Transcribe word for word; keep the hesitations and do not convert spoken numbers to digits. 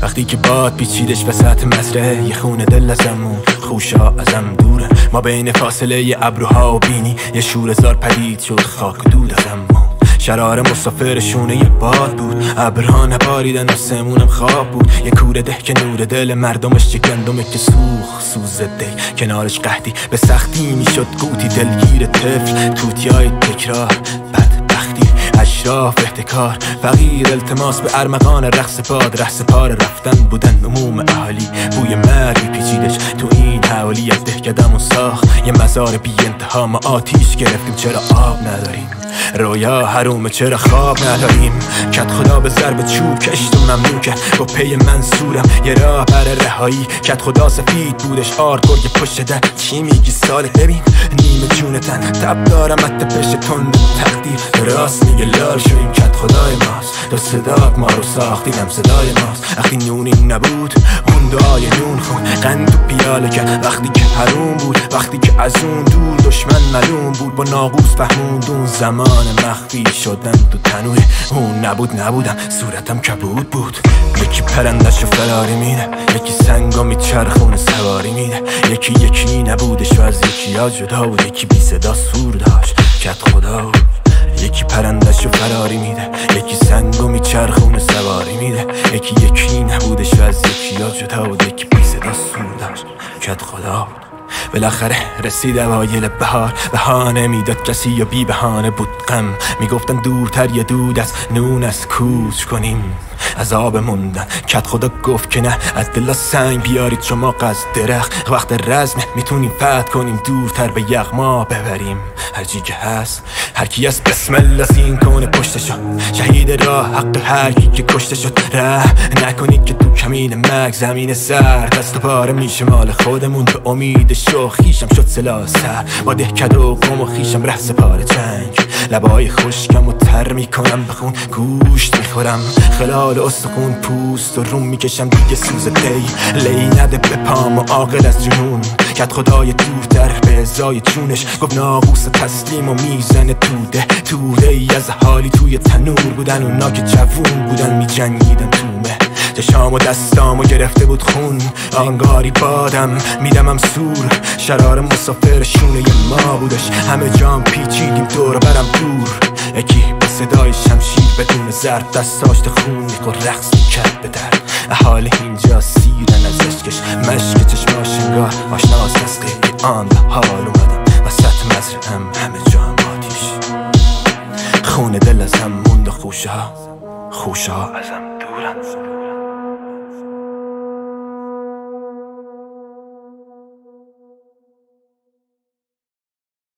وقتی که باد پیچیدش وسط مزرعه، یه خونه دل ازمون، خوشه ها ازم دوره. ما بین فاصله یه ابروها و بینی یه شوره‌زار پدید شد، خاک و دود ازمون. شرار مسافرشونه یه باد بود، ابرها نباریدن و سمونم خواب بود. یه کوره ده که نور دل مردمش، یه گندمه که سوخ سوز دی کنارش قحطی به سختی میشد قوتی. دلگیر طفل توتیای تکرار، بدبختی اشراف احتکار، فقیر التماس به ارمغان رقص باد. رقص پار رفتن بودن عموم اهالی، بوی مرگی پیچیدش تو این حوالی. از دهکدمون ساخت یه مزار بی انتها، ما آتیش گرفتیم چرا آب نداریم. رویا حرومه چرا خواب نداریم. کت خدا به ضرب چوب کشت و ممنون که با پی منصورم یه راه بر رهایی. کت خدا سفید بودش آرکور یه پشت در. چی میگی ساله؟ ببین نیمه جونتن تب دارم ات پشت تند تقدیر. راست میگه لال شو این کت خدای ماست. تو صدات ما رو ساختی هم صدای ماست. وقتی نونی نبود اون دعای نون خون، قند و پیاله که وقتی که حروم بود. وقتی که از اون دور دشمن معلوم بود، با ناقوس فهموندون زمان مخفی شدن تو تنوی. اون نبود نبودم صورتم کبود بود. یکی پرندش رو فراری میده، یکی سنگا میچرخونه سواری میده. یکی یکی نبودش و از یکی ها جدا بود، یکی بی صدا سور داشت کت خدا بود. یکی پرندش رو فراری میده، یکی سنگو میچرخونه سواری میده. یکی یکی نبودش و از یکی ها جدا بود، یکی بی صدا سور داشت کت خدا بود. بالاخره رسید اوایل بهار، بهانه میداد کسی یا بی بهانه بود غم. میگفتن دورتر یه دود از نون از کوچ کنیم، از آب موندن. کت خدا گفت که نه، از دلا سنگ بیارید شما قز درخت. وقت رزمه میتونیم فتح کنیم، دورتر به یغما ببریم. هرچی که هست هرکی از بسم الله سین کنه پشتشو. شهید راه حق هرکی که کشته شد. ره نکنید که تو کمین مرگ زمین سر دست و پاره میشه مال خودمون. به امید شو خیشم شد سلاح سر، با دهکد و قم و خیشم ره سپار جنگ. لبای خشکم و تر میکنم بخون، گوشت میخورم خلال استخون. پوست و روم میکشم دیگه سوز دی، لی نده به پام و عاقل از جنون. کت خدای دورتر به ازای چونش گفت ناقوس تسلیم و میزنه توده. توده ای از حالی توی تنور بودن، اونا که جوون بودن میجنگیدن تومه. چشام و دستام و گرفته بود خون، آنگاری بادم میدمم سور. شرار مسافر شونه ما بودش، همه جام پیچیدیم دور برم دور. یکی با صدای شمشیر بدون ضرب، دستاشت خون میخور رقص میکرد به در. احاله اینجا سیرن از عشقش، مشک چشماش انگار آشناست از غیبی. آن به حال اومدم وسط مزرعم، همه جا هم آتیش. خون دل ازم موند و خوشه ها، خوشه ها ازم دورن.